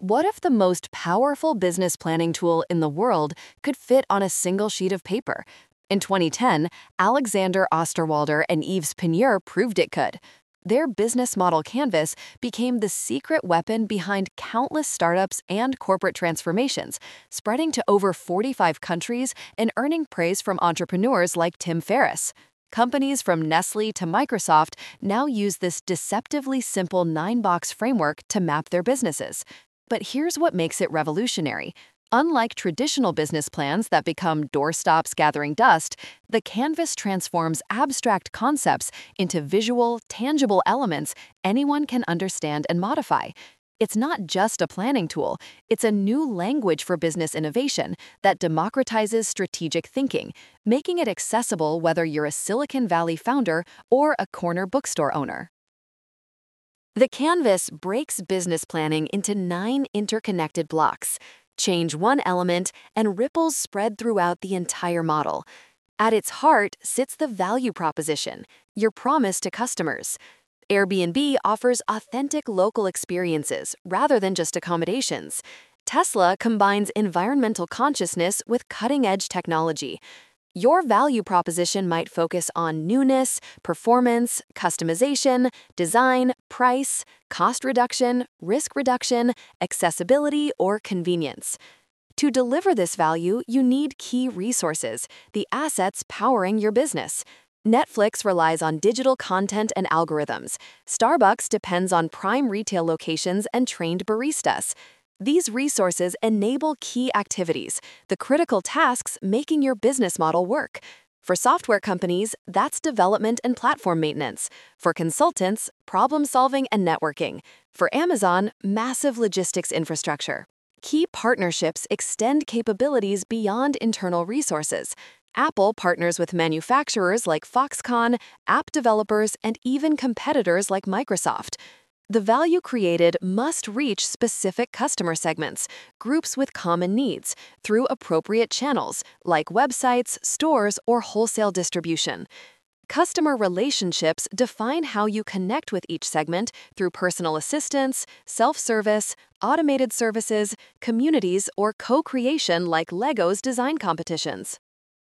What if the most powerful business planning tool in the world could fit on a single sheet of paper? In 2010, Alexander Osterwalder and Yves Pineur proved it could. Their business model canvas became the secret weapon behind countless startups and corporate transformations, spreading to over 45 countries and earning praise from entrepreneurs like Tim Ferriss. Companies from Nestle to Microsoft now use this deceptively simple 9-box framework to map their businesses. But here's what makes it revolutionary. Unlike traditional business plans that become doorstops gathering dust, the canvas transforms abstract concepts into visual, tangible elements anyone can understand and modify. It's not just a planning tool, it's a new language for business innovation that democratizes strategic thinking, making it accessible whether you're a Silicon Valley founder or a corner bookstore owner. The canvas breaks business planning into 9 interconnected blocks. Change one element, and ripples spread throughout the entire model. At its heart sits the value proposition, your promise to customers. Airbnb offers authentic local experiences rather than just accommodations. Tesla combines environmental consciousness with cutting-edge technology. Your value proposition might focus on newness, performance, customization, design, price, cost reduction, risk reduction, accessibility, or convenience. To deliver this value, you need key resources, the assets powering your business. Netflix relies on digital content and algorithms. Starbucks depends on prime retail locations and trained baristas. These resources enable key activities, the critical tasks making your business model work. For software companies, that's development and platform maintenance. For consultants, problem solving and networking. For Amazon, massive logistics infrastructure. Key partnerships extend capabilities beyond internal resources. Apple partners with manufacturers like Foxconn, app developers, and even competitors like Microsoft. The value created must reach specific customer segments, groups with common needs, through appropriate channels like websites, stores, or wholesale distribution. Customer relationships define how you connect with each segment through personal assistance, self-service, automated services, communities, or co-creation like Lego's design competitions.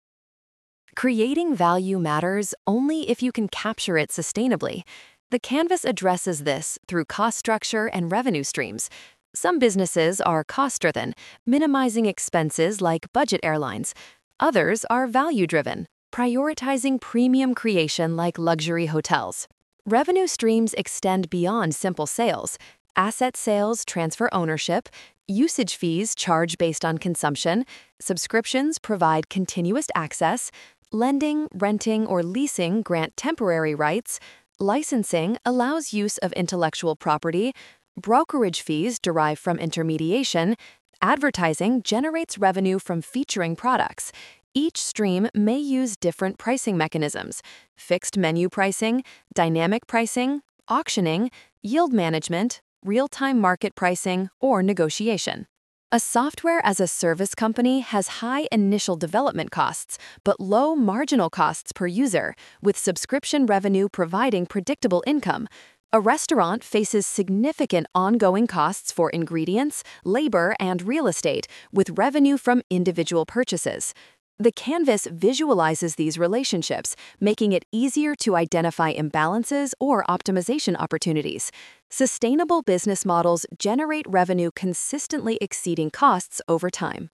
Creating value matters only if you can capture it sustainably. The canvas addresses this through cost structure and revenue streams. Some businesses are cost-driven, minimizing expenses like budget airlines. Others are value-driven, prioritizing premium creation like luxury hotels. Revenue streams extend beyond simple sales. Asset sales transfer ownership, usage fees charge based on consumption, subscriptions provide continuous access, lending, renting, or leasing grant temporary rights, licensing allows use of intellectual property, brokerage fees derive from intermediation, advertising generates revenue from featuring products. Each stream may use different pricing mechanisms: fixed menu pricing, dynamic pricing, auctioning, yield management, real-time market pricing, or negotiation. A software-as-a-service company has high initial development costs, but low marginal costs per user, with subscription revenue providing predictable income. A restaurant faces significant ongoing costs for ingredients, labor, and real estate, with revenue from individual purchases. The canvas visualizes these relationships, making it easier to identify imbalances or optimization opportunities. Sustainable business models generate revenue consistently exceeding costs over time.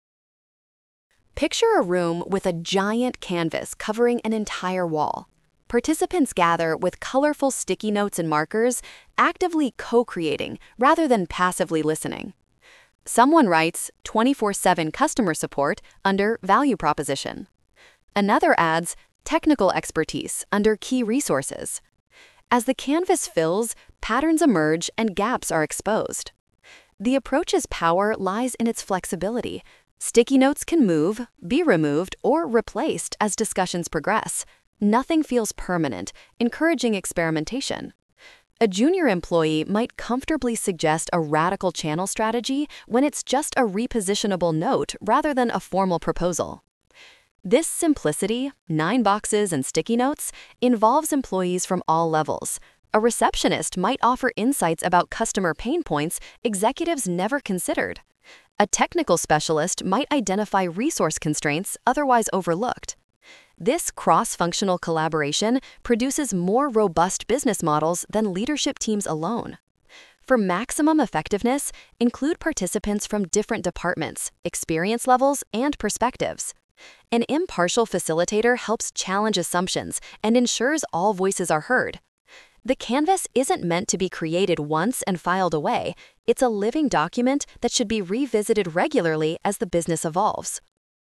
Picture a room with a giant canvas covering an entire wall. Participants gather with colorful sticky notes and markers, actively co-creating rather than passively listening. Someone writes 24/7 customer support under value proposition. Another adds technical expertise under key resources. As the canvas fills, patterns emerge and gaps are exposed. The approach's power lies in its flexibility. Sticky notes can move, be removed, or replaced as discussions progress. Nothing feels permanent, encouraging experimentation. A junior employee might comfortably suggest a radical channel strategy when it's just a repositionable note rather than a formal proposal. This simplicity, 9 boxes and sticky notes, involves employees from all levels. A receptionist might offer insights about customer pain points executives never considered. A technical specialist might identify resource constraints otherwise overlooked. This cross-functional collaboration produces more robust business models than leadership teams alone. For maximum effectiveness, include participants from different departments, experience levels, and perspectives. An impartial facilitator helps challenge assumptions and ensures all voices are heard. The Canvas isn't meant to be created once and filed away. It's a living document that should be revisited regularly as the business evolves.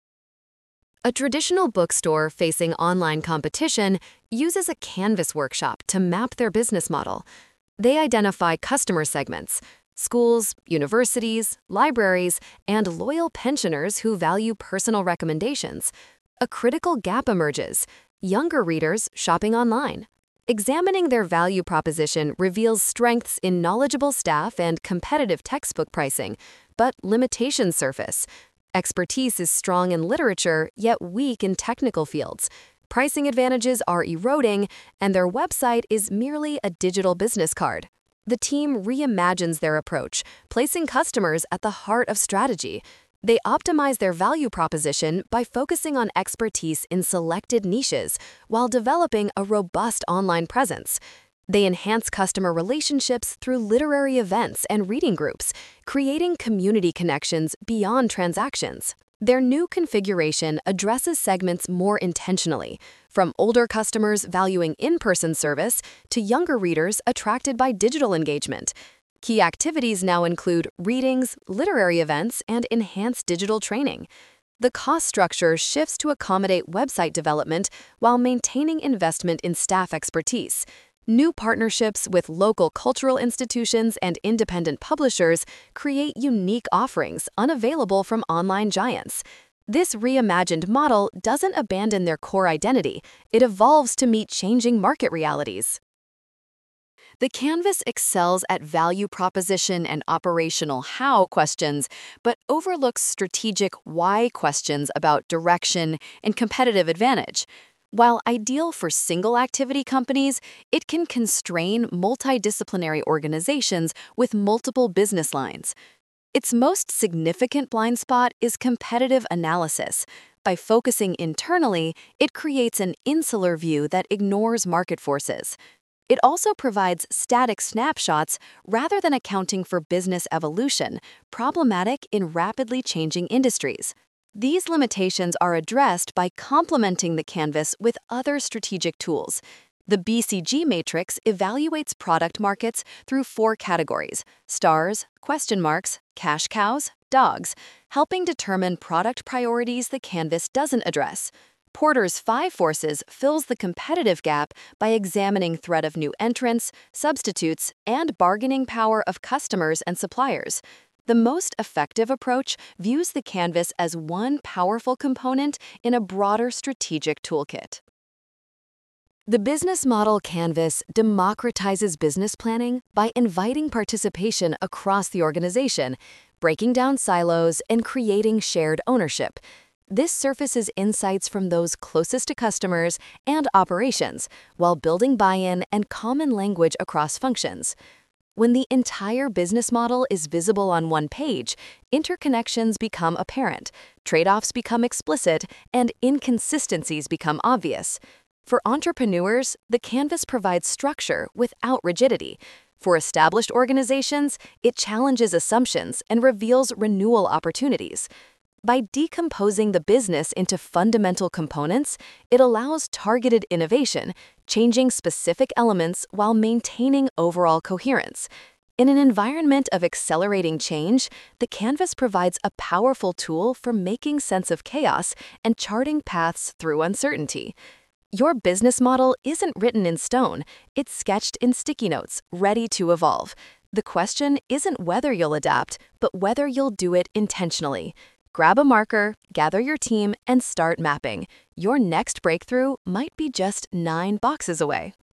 A traditional bookstore facing online competition uses a Canvas workshop to map their business model. They identify customer segments: schools, universities, libraries, and loyal pensioners who value personal recommendations. A critical gap emerges: younger readers shopping online. Examining their value proposition reveals strengths in knowledgeable staff and competitive textbook pricing, but limitations surface. Expertise is strong in literature, yet weak in technical fields. Pricing advantages are eroding, and their website is merely a digital business card. The team reimagines their approach, placing customers at the heart of strategy. They optimize their value proposition by focusing on expertise in selected niches while developing a robust online presence. They enhance customer relationships through literary events and reading groups, creating community connections beyond transactions. Their new configuration addresses segments more intentionally, from older customers valuing in-person service to younger readers attracted by digital engagement. Key activities now include readings, literary events, and enhanced digital training. The cost structure shifts to accommodate website development while maintaining investment in staff expertise. New partnerships with local cultural institutions and independent publishers create unique offerings unavailable from online giants. This reimagined model doesn't abandon their core identity, it evolves to meet changing market realities. The Canvas excels at value proposition and operational how questions, but overlooks strategic why questions about direction and competitive advantage. While ideal for single-activity companies, it can constrain multidisciplinary organizations with multiple business lines. Its most significant blind spot is competitive analysis. By focusing internally, it creates an insular view that ignores market forces. It also provides static snapshots rather than accounting for business evolution, problematic in rapidly changing industries. These limitations are addressed by complementing the Canvas with other strategic tools. The BCG matrix evaluates product markets through 4 categories: stars, question marks, cash cows, dogs, helping determine product priorities the Canvas doesn't address. Porter's 5 forces fills the competitive gap by examining threat of new entrants, substitutes, and bargaining power of customers and suppliers. The most effective approach views the Canvas as one powerful component in a broader strategic toolkit. The business model Canvas democratizes business planning by inviting participation across the organization, breaking down silos, and creating shared ownership. This surfaces insights from those closest to customers and operations, while building buy-in and common language across functions. When the entire business model is visible on one page, interconnections become apparent, trade-offs become explicit, and inconsistencies become obvious. For entrepreneurs, the Canvas provides structure without rigidity. For established organizations, it challenges assumptions and reveals renewal opportunities. By decomposing the business into fundamental components, it allows targeted innovation, changing specific elements while maintaining overall coherence. In an environment of accelerating change, the Canvas provides a powerful tool for making sense of chaos and charting paths through uncertainty. Your business model isn't written in stone, it's sketched in sticky notes, ready to evolve. The question isn't whether you'll adapt, but whether you'll do it intentionally. Grab a marker, gather your team, and start mapping. Your next breakthrough might be just 9 boxes away.